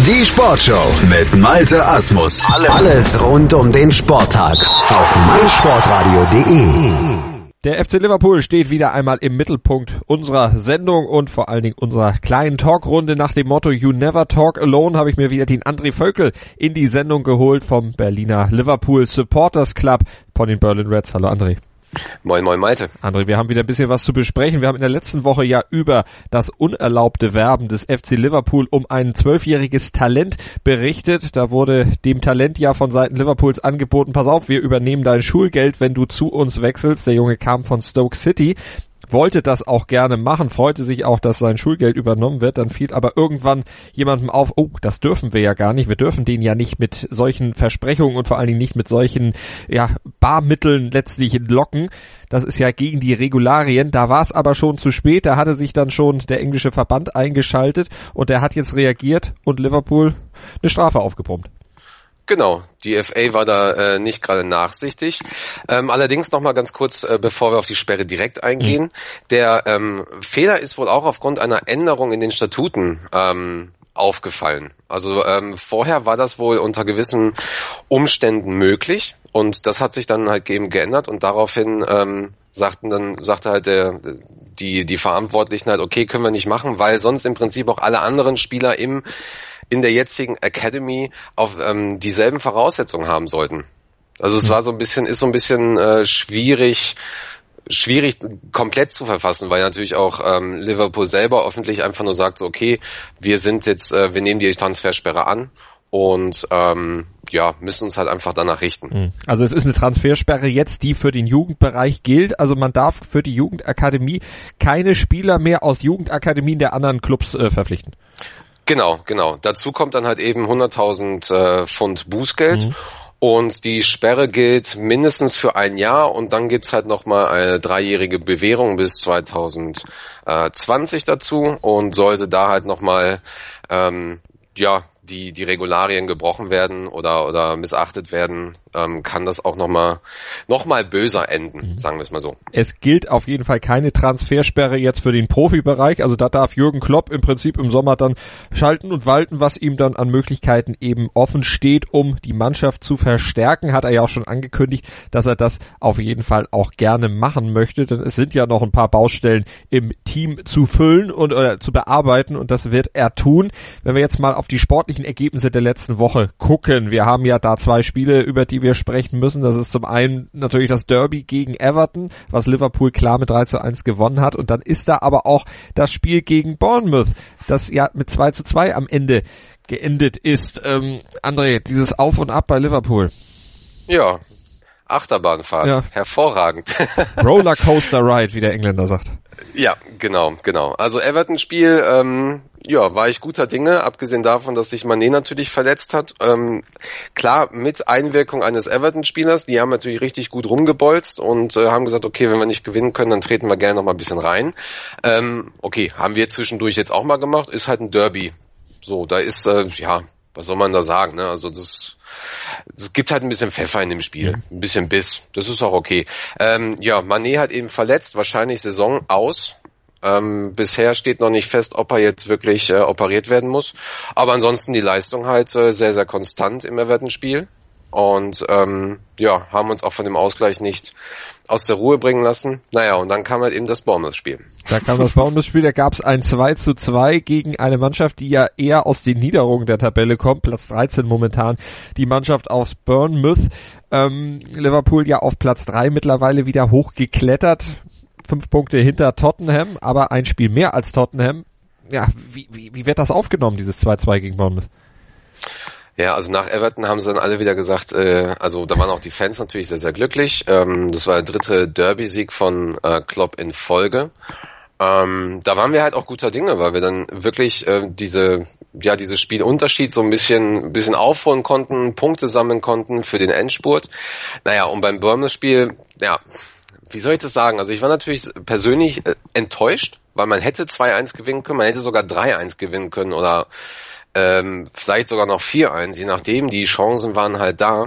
Die Sportshow mit Malte Asmus. Alles rund um den Sporttag auf meinsportradio.de. Der FC Liverpool steht wieder einmal im Mittelpunkt unserer Sendung und vor allen Dingen unserer kleinen Talkrunde. Nach dem Motto You Never Talk Alone habe ich mir wieder den André Völkel in die Sendung geholt vom Berliner Liverpool Supporters Club von den Berlin Reds. Hallo André. Moin moin Malte. André, wir haben wieder ein bisschen was zu besprechen. Wir haben in der letzten Woche ja über das unerlaubte Werben des FC Liverpool um ein 12-jähriges Talent berichtet. Da wurde dem Talent ja von Seiten Liverpools angeboten, pass auf, wir übernehmen dein Schulgeld, wenn du zu uns wechselst. Der Junge kam von Stoke City, wollte das auch gerne machen, freute sich auch, dass sein Schulgeld übernommen wird, dann fiel aber irgendwann jemandem auf, oh, das dürfen wir ja gar nicht, wir dürfen den ja nicht mit solchen Versprechungen und vor allen Dingen nicht mit solchen Barmitteln letztlich locken, das ist ja gegen die Regularien, da war es aber schon zu spät, da hatte sich dann schon der englische Verband eingeschaltet und der hat jetzt reagiert und Liverpool eine Strafe aufgebrummt. Genau, die FA war da nicht gerade nachsichtig. Allerdings noch mal ganz kurz, bevor wir auf die Sperre direkt eingehen. Der Fehler ist wohl auch aufgrund einer Änderung in den Statuten aufgefallen. Also vorher war das wohl unter gewissen Umständen möglich und das hat sich dann halt eben geändert und daraufhin sagte halt die Verantwortlichen halt, okay, können wir nicht machen, weil sonst im Prinzip auch alle anderen Spieler in der jetzigen Academy auf dieselben Voraussetzungen haben sollten. Also es ist so ein bisschen schwierig komplett zu verfassen, weil natürlich auch Liverpool selber öffentlich einfach nur sagt, so, okay, wir nehmen die Transfersperre an und müssen uns halt einfach danach richten. Also es ist eine Transfersperre jetzt, die für den Jugendbereich gilt. Also man darf für die Jugendakademie keine Spieler mehr aus Jugendakademien der anderen Clubs verpflichten. Genau. Dazu kommt dann halt eben 100.000 Pfund Bußgeld und die Sperre gilt mindestens für ein Jahr und dann gibt's halt nochmal eine 3-jährige Bewährung bis 2020 dazu und sollte da halt nochmal die Regularien gebrochen werden oder missachtet werden, kann das auch noch mal böser enden, sagen wir es mal so. Es gilt auf jeden Fall keine Transfersperre jetzt für den Profibereich, also da darf Jürgen Klopp im Prinzip im Sommer dann schalten und walten, was ihm dann an Möglichkeiten eben offen steht, um die Mannschaft zu verstärken, hat er ja auch schon angekündigt, dass er das auf jeden Fall auch gerne machen möchte, denn es sind ja noch ein paar Baustellen im Team zu füllen oder zu bearbeiten und das wird er tun. Wenn wir jetzt mal auf die sportlichen Ergebnisse der letzten Woche gucken, wir haben ja da 2 Spiele, über die wir sprechen müssen. Das ist zum einen natürlich das Derby gegen Everton, was Liverpool klar mit 3:1 gewonnen hat. Und dann ist da aber auch das Spiel gegen Bournemouth, das ja mit 2:2 am Ende geendet ist. André, dieses Auf und Ab bei Liverpool. Ja, Achterbahnfahrt. Ja. Hervorragend. Rollercoaster Ride, wie der Engländer sagt. Ja, genau. Also Everton-Spiel, war ich guter Dinge, abgesehen davon, dass sich Mané natürlich verletzt hat. Klar, mit Einwirkung eines Everton-Spielers, die haben natürlich richtig gut rumgebolzt und haben gesagt, okay, wenn wir nicht gewinnen können, dann treten wir gerne noch mal ein bisschen rein. Okay, haben wir zwischendurch jetzt auch mal gemacht, ist halt ein Derby. So, da ist, was soll man da sagen, ne? Also das gibt halt ein bisschen Pfeffer in dem Spiel, ein bisschen Biss, das ist auch okay. Mané hat eben verletzt, wahrscheinlich Saison aus. Bisher steht noch nicht fest, ob er jetzt wirklich operiert werden muss. Aber ansonsten die Leistung halt sehr, sehr konstant im Everton-Spiel. Und haben uns auch von dem Ausgleich nicht aus der Ruhe bringen lassen. Naja, und dann kam halt eben das Bournemouth-Spiel. Da gab es ein 2:2 gegen eine Mannschaft, die ja eher aus den Niederungen der Tabelle kommt. Platz 13 momentan die Mannschaft aus Bournemouth. Liverpool ja auf Platz 3 mittlerweile wieder hochgeklettert. 5 Punkte hinter Tottenham, aber ein Spiel mehr als Tottenham. Ja, wie wird das aufgenommen, dieses 2:2 gegen Bournemouth? Ja, also nach Everton haben sie dann alle wieder gesagt, also da waren auch die Fans natürlich sehr, sehr glücklich. Das war der 3. Derby-Sieg von Klopp in Folge. Da waren wir halt auch guter Dinge, weil wir dann wirklich diese Spielunterschied so ein bisschen aufholen konnten, Punkte sammeln konnten für den Endspurt. Naja, und beim Bournemouth-Spiel, wie soll ich das sagen? Also ich war natürlich persönlich enttäuscht, weil man hätte 2:1 gewinnen können, man hätte sogar 3:1 gewinnen können oder vielleicht sogar noch 4:1, je nachdem, die Chancen waren halt da.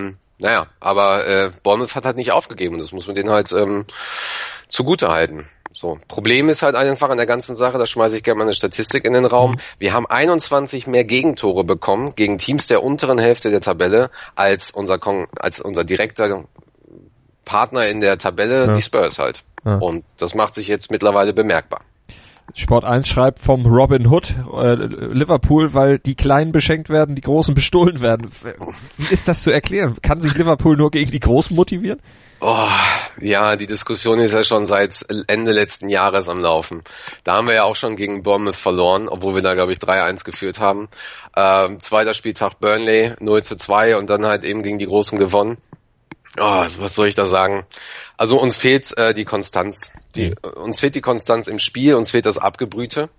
Aber Bournemouth hat halt nicht aufgegeben und das muss man denen halt zugute halten. So, Problem ist halt einfach an der ganzen Sache, da schmeiße ich gerne mal eine Statistik in den Raum. Wir haben 21 mehr Gegentore bekommen gegen Teams der unteren Hälfte der Tabelle als unser direkter Partner in der Tabelle, die Spurs halt. Ja. Und das macht sich jetzt mittlerweile bemerkbar. Sport 1 schreibt vom Robin Hood, Liverpool, weil die Kleinen beschenkt werden, die Großen bestohlen werden. Wie ist das zu erklären? Kann sich Liverpool nur gegen die Großen motivieren? Oh, ja, die Diskussion ist ja schon seit Ende letzten Jahres am Laufen. Da haben wir ja auch schon gegen Bournemouth verloren, obwohl wir da, glaube ich, 3-1 geführt haben. Zweiter Spieltag Burnley, 0-2 und dann halt eben gegen die Großen gewonnen. Oh, was soll ich da sagen? Also uns fehlt die Konstanz. Uns fehlt die Konstanz im Spiel, uns fehlt das Abgebrühte.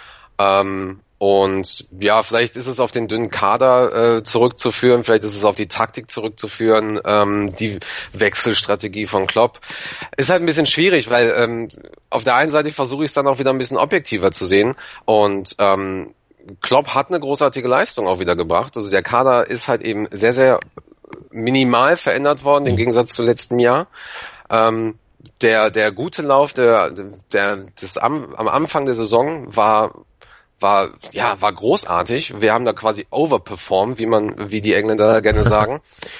Und ja, vielleicht ist es auf den dünnen Kader zurückzuführen, vielleicht ist es auf die Taktik zurückzuführen, die Wechselstrategie von Klopp. Ist halt ein bisschen schwierig, weil auf der einen Seite versuche ich es dann auch wieder ein bisschen objektiver zu sehen und Klopp hat eine großartige Leistung auch wieder gebracht. Also der Kader ist halt eben sehr, sehr minimal verändert worden im Gegensatz zu letztem Jahr. Der gute Lauf am Anfang der Saison war großartig. Wir haben da quasi overperformed, wie die Engländer gerne sagen.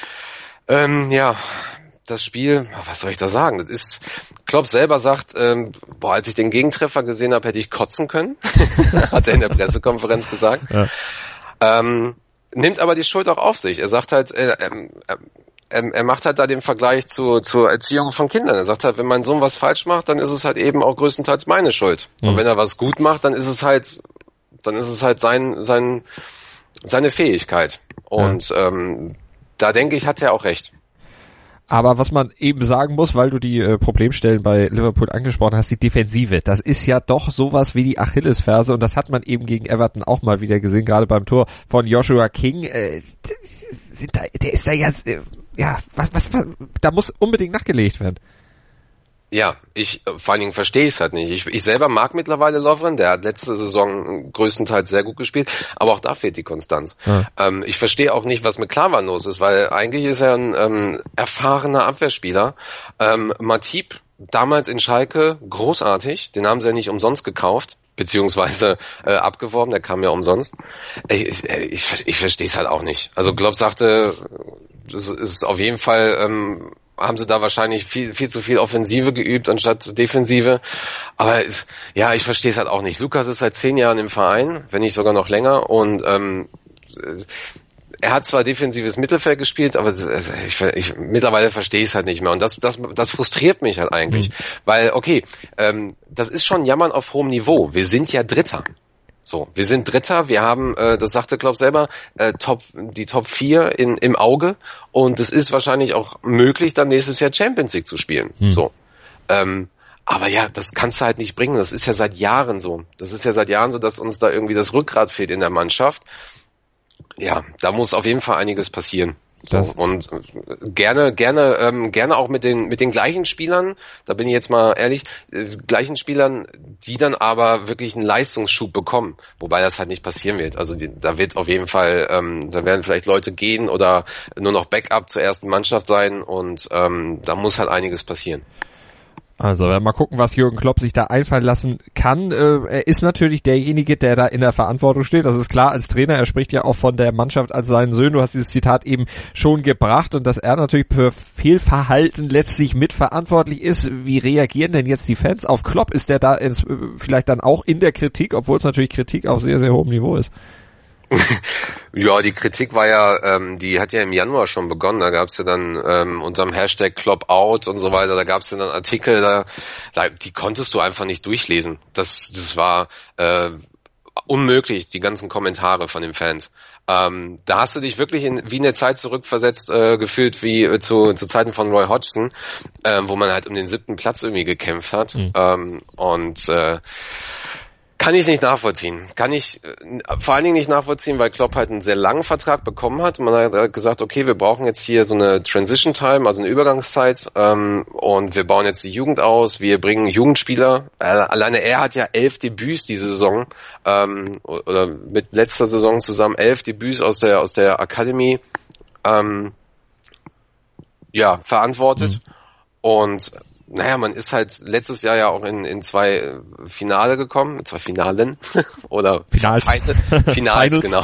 Das Spiel, was soll ich da sagen? Das ist, Klopp selber sagt, als ich den Gegentreffer gesehen habe, hätte ich kotzen können. Hat er in der Pressekonferenz gesagt. Ja. Nimmt aber die Schuld auch auf sich. Er sagt halt, er macht halt da den Vergleich zur Erziehung von Kindern. Er sagt halt, wenn mein Sohn was falsch macht, dann ist es halt eben auch größtenteils meine Schuld. Mhm. Und wenn er was gut macht, dann ist es halt seine Fähigkeit. Und da denke ich, hat er auch recht. Aber was man eben sagen muss, weil du die Problemstellen bei Liverpool angesprochen hast, die Defensive, das ist ja doch sowas wie die Achillesferse und das hat man eben gegen Everton auch mal wieder gesehen, gerade beim Tor von Joshua King. Der ist da jetzt, da muss unbedingt nachgelegt werden. Ja, vor allen Dingen verstehe ich es halt nicht. Ich selber mag mittlerweile Lovren, der hat letzte Saison größtenteils sehr gut gespielt, aber auch da fehlt die Konstanz. Ja. Ich verstehe auch nicht, was mit Klavan los ist, weil eigentlich ist er ein erfahrener Abwehrspieler. Matip, damals in Schalke, großartig, den haben sie ja nicht umsonst gekauft, beziehungsweise abgeworben, der kam ja umsonst. Ich verstehe es halt auch nicht. Also Klopp sagte, das ist auf jeden Fall... haben sie da wahrscheinlich viel zu viel Offensive geübt anstatt Defensive. Aber ich verstehe es halt auch nicht. Lukas ist seit 10 Jahren im Verein, wenn nicht sogar noch länger. Und er hat zwar defensives Mittelfeld gespielt, aber ich mittlerweile verstehe ich es halt nicht mehr. Und das frustriert mich halt eigentlich. Weil, okay, das ist schon Jammern auf hohem Niveau. Wir sind ja Dritter. So, wir sind Dritter, wir haben, das sagte Klopp selber, die Top 4 im Auge und es ist wahrscheinlich auch möglich, dann nächstes Jahr Champions League zu spielen. So, aber ja, das kannst du halt nicht bringen. Das ist ja seit Jahren so. Dass uns da irgendwie das Rückgrat fehlt in der Mannschaft. Ja, da muss auf jeden Fall einiges passieren. So, und gerne auch mit den gleichen Spielern, da bin ich jetzt mal ehrlich, gleichen Spielern, die dann aber wirklich einen Leistungsschub bekommen, wobei das halt nicht passieren wird. Also da wird auf jeden Fall, da werden vielleicht Leute gehen oder nur noch Backup zur ersten Mannschaft sein und da muss halt einiges passieren. Also mal gucken, was Jürgen Klopp sich da einfallen lassen kann. Er ist natürlich derjenige, der da in der Verantwortung steht. Das ist klar als Trainer. Er spricht ja auch von der Mannschaft als seinen Söhnen. Du hast dieses Zitat eben schon gebracht und dass er natürlich für Fehlverhalten letztlich mitverantwortlich ist. Wie reagieren denn jetzt die Fans auf Klopp? Ist der da vielleicht dann auch in der Kritik, obwohl es natürlich Kritik auf sehr, sehr hohem Niveau ist? Ja, die Kritik war ja, die hat ja im Januar schon begonnen, da gab's ja dann unterm Hashtag Klopp out und so weiter, da gab's ja dann Artikel, die konntest du einfach nicht durchlesen. Das war unmöglich, die ganzen Kommentare von den Fans. Da hast du dich wirklich wie in der Zeit zurückversetzt gefühlt wie zu Zeiten von Roy Hodgson, wo man halt um den 7. Platz irgendwie gekämpft hat. Kann ich nicht nachvollziehen. Kann ich vor allen Dingen nicht nachvollziehen, weil Klopp halt einen sehr langen Vertrag bekommen hat. Man hat gesagt, okay, wir brauchen jetzt hier so eine Transition Time, also eine Übergangszeit, und wir bauen jetzt die Jugend aus, wir bringen Jugendspieler. Alleine er hat ja 11 Debüts diese Saison, oder mit letzter Saison zusammen 11 Debüts aus der Academy verantwortet. Und naja, man ist halt letztes Jahr ja auch in 2 Finale gekommen, 2 Finalen oder Finals, genau.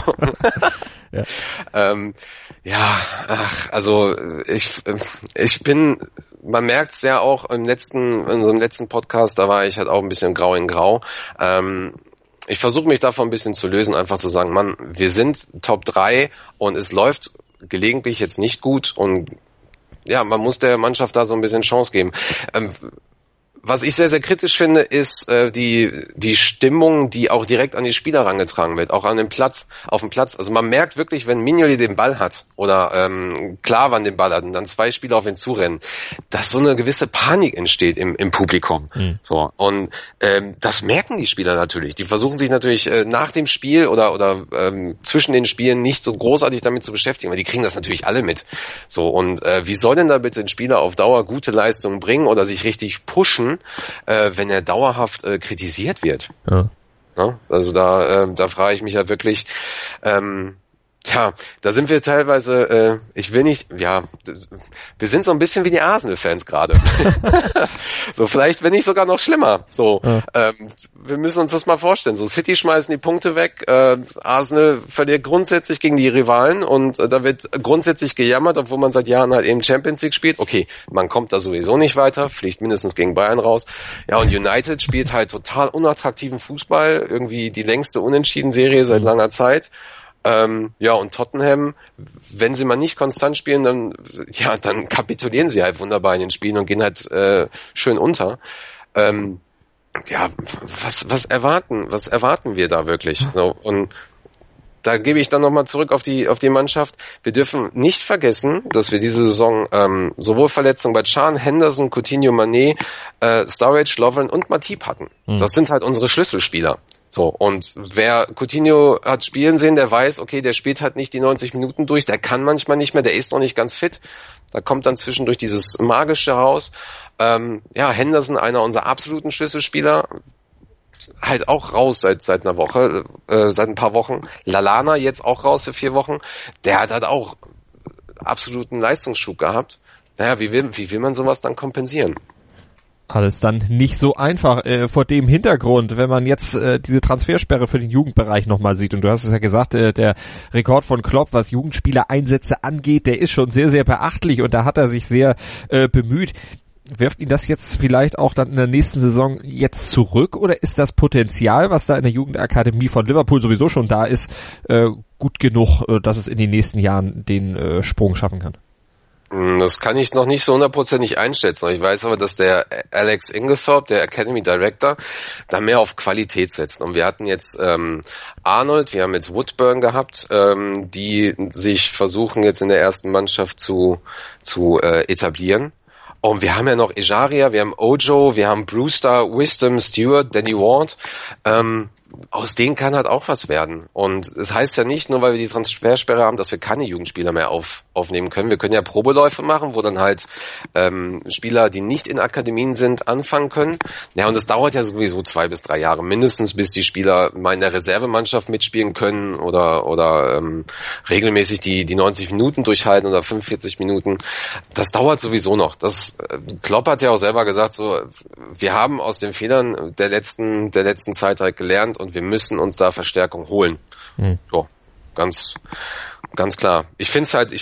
Ja. Also ich bin, man merkt's ja auch in unserem letzten Podcast, da war ich halt auch ein bisschen grau in grau. Ich versuche mich davon ein bisschen zu lösen, einfach zu sagen, Mann, wir sind Top 3 und es läuft gelegentlich jetzt nicht gut und ja, man muss der Mannschaft da so ein bisschen Chance geben. Was ich sehr, sehr kritisch finde, ist die Stimmung, die auch direkt an die Spieler herangetragen wird, auch auf dem Platz. Also man merkt wirklich, wenn Mignolet den Ball hat oder Klavan den Ball hat und dann 2 Spieler auf ihn zurennen, dass so eine gewisse Panik entsteht im Publikum. So, und das merken die Spieler natürlich. Die versuchen sich natürlich nach dem Spiel oder zwischen den Spielen nicht so großartig damit zu beschäftigen, weil die kriegen das natürlich alle mit. So, und wie soll denn da bitte ein Spieler auf Dauer gute Leistungen bringen oder sich richtig pushen, wenn er dauerhaft kritisiert wird. Ja. Also da frage ich mich ja wirklich, da sind wir teilweise, wir sind so ein bisschen wie die Arsenal-Fans gerade. So, vielleicht, wenn nicht sogar noch schlimmer. So, wir müssen uns das mal vorstellen. So, City schmeißen die Punkte weg, Arsenal verliert grundsätzlich gegen die Rivalen und da wird grundsätzlich gejammert, obwohl man seit Jahren halt eben Champions League spielt. Okay, man kommt da sowieso nicht weiter, fliegt mindestens gegen Bayern raus. Ja, und United spielt halt total unattraktiven Fußball, irgendwie die längste Unentschieden-Serie seit langer Zeit. Und Tottenham, wenn sie mal nicht konstant spielen, dann kapitulieren sie halt wunderbar in den Spielen und gehen halt schön unter. Was erwarten wir da wirklich? So, und da gebe ich dann nochmal zurück auf die Mannschaft. Wir dürfen nicht vergessen, dass wir diese Saison sowohl Verletzungen bei Can, Henderson, Coutinho, Mané, Sturridge, Lovren und Matip hatten. Das sind halt unsere Schlüsselspieler. So, und wer Coutinho hat spielen sehen, der weiß, okay, der spielt halt nicht die 90 Minuten durch, der kann manchmal nicht mehr, der ist noch nicht ganz fit. Da kommt dann zwischendurch dieses Magische raus. Henderson, einer unserer absoluten Schlüsselspieler, halt auch raus seit einer Woche, seit ein paar Wochen. Lallana jetzt auch raus für 4 Wochen. Der hat halt auch absoluten Leistungsschub gehabt. Naja, wie will man sowas dann kompensieren? Alles dann nicht so einfach vor dem Hintergrund, wenn man jetzt diese Transfersperre für den Jugendbereich nochmal sieht. Und du hast es ja gesagt, der Rekord von Klopp, was Jugendspielereinsätze angeht, der ist schon sehr, sehr beachtlich und da hat er sich sehr bemüht. Wirft ihn das jetzt vielleicht auch dann in der nächsten Saison jetzt zurück oder ist das Potenzial, was da in der Jugendakademie von Liverpool sowieso schon da ist, gut genug, dass es in den nächsten Jahren den Sprung schaffen kann? Das kann ich noch nicht so 100% einschätzen. Ich weiß aber, dass der Alex Inglethorpe, der Academy Director, da mehr auf Qualität setzt. Und wir hatten jetzt Arnold, wir haben jetzt Woodburn gehabt, die sich versuchen jetzt in der ersten Mannschaft zu etablieren. Und wir haben ja noch Ejaria, wir haben Ojo, wir haben Brewster, Wisdom, Stewart, Danny Ward. Aus denen kann halt auch was werden. Und es heißt ja nicht, nur weil wir die Transfersperre haben, dass wir keine Jugendspieler mehr aufnehmen können. Wir können ja Probeläufe machen, wo dann halt Spieler, die nicht in Akademien sind, anfangen können. Ja, und das dauert ja sowieso 2 bis 3 Jahre mindestens, bis die Spieler mal in der Reservemannschaft mitspielen können oder regelmäßig die 90 Minuten durchhalten oder 45 Minuten. Das dauert sowieso noch. Klopp hat ja auch selber gesagt, so, wir haben aus den Fehlern der letzten Zeit halt gelernt und wir müssen uns da Verstärkung holen. So, ganz klar. Ich find's halt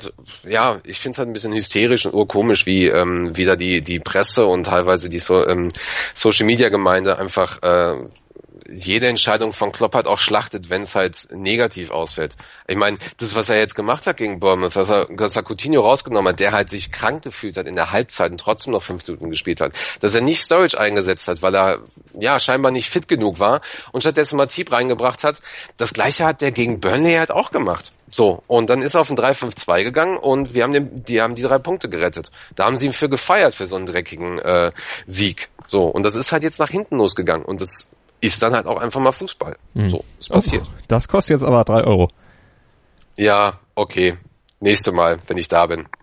ein bisschen hysterisch und urkomisch, wie wieder die Presse und teilweise die Social Media Gemeinde einfach jede Entscheidung von Klopp halt auch schlachtet, wenn es halt negativ ausfällt. Ich meine, das, was er jetzt gemacht hat gegen Bournemouth, dass er Coutinho rausgenommen hat, der halt sich krank gefühlt hat in der Halbzeit und trotzdem noch 5 Minuten gespielt hat. Dass er nicht Sturridge eingesetzt hat, weil er scheinbar nicht fit genug war und stattdessen Matip reingebracht hat. Das Gleiche hat der gegen Burnley halt auch gemacht. So, und dann ist er auf ein 3-5-2 gegangen und die haben die 3 Punkte gerettet. Da haben sie ihn für gefeiert, für so einen dreckigen Sieg. So, und das ist halt jetzt nach hinten losgegangen und das ist dann halt auch einfach mal Fußball. So, ist passiert. Das kostet jetzt aber 3 Euro. Ja, okay. Nächste Mal, wenn ich da bin.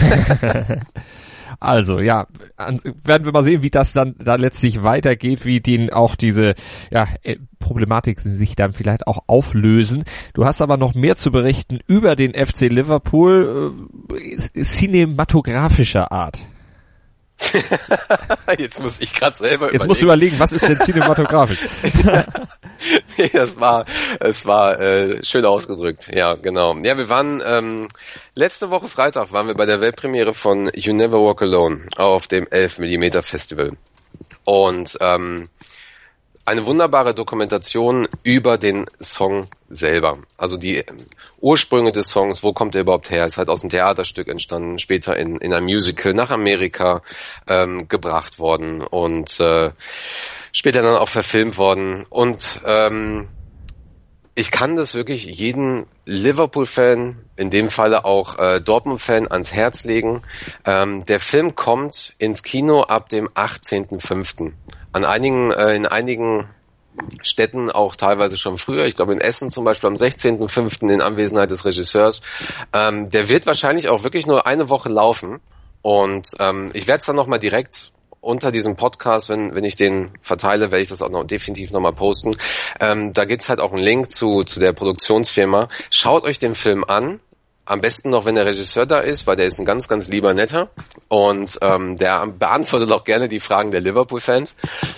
Also, ja, werden wir mal sehen, wie das dann da letztlich weitergeht, wie auch diese Problematiken sich dann vielleicht auch auflösen. Du hast aber noch mehr zu berichten über den FC Liverpool, cinematografischer Art. Jetzt muss ich gerade selber überlegen. Jetzt musst du überlegen, was ist denn cinematografisch? Nee, es war schön ausgedrückt. Ja, genau. Ja, wir waren letzte Woche Freitag waren wir bei der Weltpremiere von You Never Walk Alone auf dem 11mm Festival. Und eine wunderbare Dokumentation über den Song selber. Also die Ursprünge des Songs, wo kommt der überhaupt her? Ist halt aus einem Theaterstück entstanden, später in einem Musical nach Amerika gebracht worden und später dann auch verfilmt worden. Und ich kann das wirklich jeden Liverpool-Fan, in dem Falle auch Dortmund-Fan, ans Herz legen. Der Film kommt ins Kino ab dem 18.05. In einigen Städten auch teilweise schon früher. Ich glaube in Essen zum Beispiel am 16.05. in Anwesenheit des Regisseurs. Der wird wahrscheinlich auch wirklich nur eine Woche laufen. Und ich werde es dann nochmal direkt unter diesem Podcast, wenn ich den verteile, werde ich das auch noch definitiv nochmal posten. Da gibt's halt auch einen Link zu der Produktionsfirma. Schaut euch den Film an. Am besten noch, wenn der Regisseur da ist, weil der ist ein ganz, ganz lieber Netter. Und der beantwortet auch gerne die Fragen der Liverpool-Fans.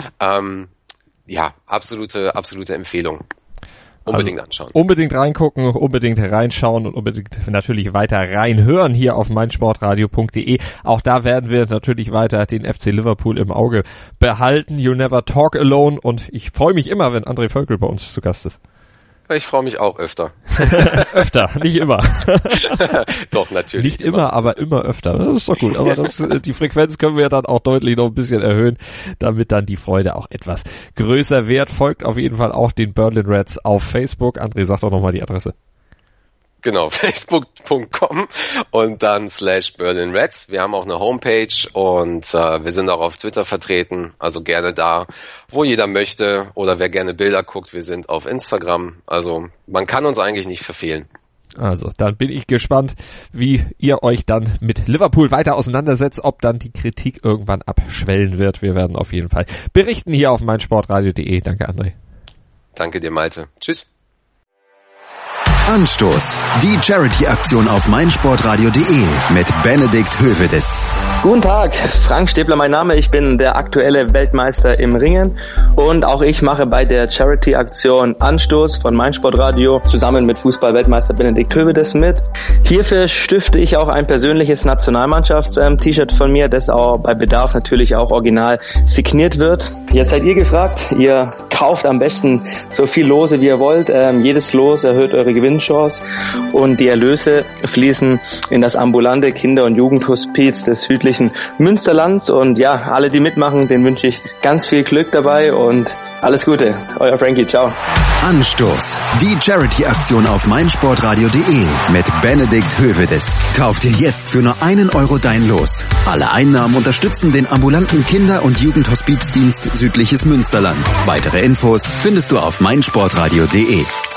Ja, absolute Empfehlung. Unbedingt anschauen. Unbedingt reingucken, unbedingt reinschauen und unbedingt natürlich weiter reinhören hier auf meinsportradio.de. Auch da werden wir natürlich weiter den FC Liverpool im Auge behalten. You never talk alone. Und ich freue mich immer, wenn André Völkel bei uns zu Gast ist. Ich freue mich auch öfter. Öfter, nicht immer. Doch, natürlich. Nicht immer, aber immer öfter. Das ist doch gut. Aber die Frequenz können wir dann auch deutlich noch ein bisschen erhöhen, damit dann die Freude auch etwas größer wird. Folgt auf jeden Fall auch den Berlin Reds auf Facebook. André, sag doch nochmal die Adresse. Genau, facebook.com und dann /Berlin Reds. Wir haben auch eine Homepage und wir sind auch auf Twitter vertreten, also gerne da, wo jeder möchte oder wer gerne Bilder guckt, wir sind auf Instagram. Also man kann uns eigentlich nicht verfehlen. Also, dann bin ich gespannt, wie ihr euch dann mit Liverpool weiter auseinandersetzt, ob dann die Kritik irgendwann abschwellen wird. Wir werden auf jeden Fall berichten hier auf meinsportradio.de. Danke, André. Danke dir, Malte. Tschüss. Anstoß. Die Charity-Aktion auf meinsportradio.de mit Benedikt Hövedes. Guten Tag, Frank Stäbler mein Name. Ich bin der aktuelle Weltmeister im Ringen und auch ich mache bei der Charity-Aktion Anstoß von meinsportradio zusammen mit Fußball-Weltmeister Benedikt Hövedes mit. Hierfür stifte ich auch ein persönliches Nationalmannschafts-T-Shirt von mir, das auch bei Bedarf natürlich auch original signiert wird. Jetzt seid ihr gefragt. Ihr kauft am besten so viel Lose, wie ihr wollt. Jedes Los erhöht eure Gewinnchance und die Erlöse fließen in das ambulante Kinder- und Jugendhospiz des südlichen Münsterlands. Und ja, alle, die mitmachen, denen wünsche ich ganz viel Glück dabei und alles Gute. Euer Frankie, ciao. Anstoß. Die Charity-Aktion auf meinsportradio.de mit Benedikt Hövedes. Kauf dir jetzt für nur €1 dein Los. Alle Einnahmen unterstützen den ambulanten Kinder- und Jugendhospizdienst Südliches Münsterland. Weitere Infos findest du auf meinsportradio.de.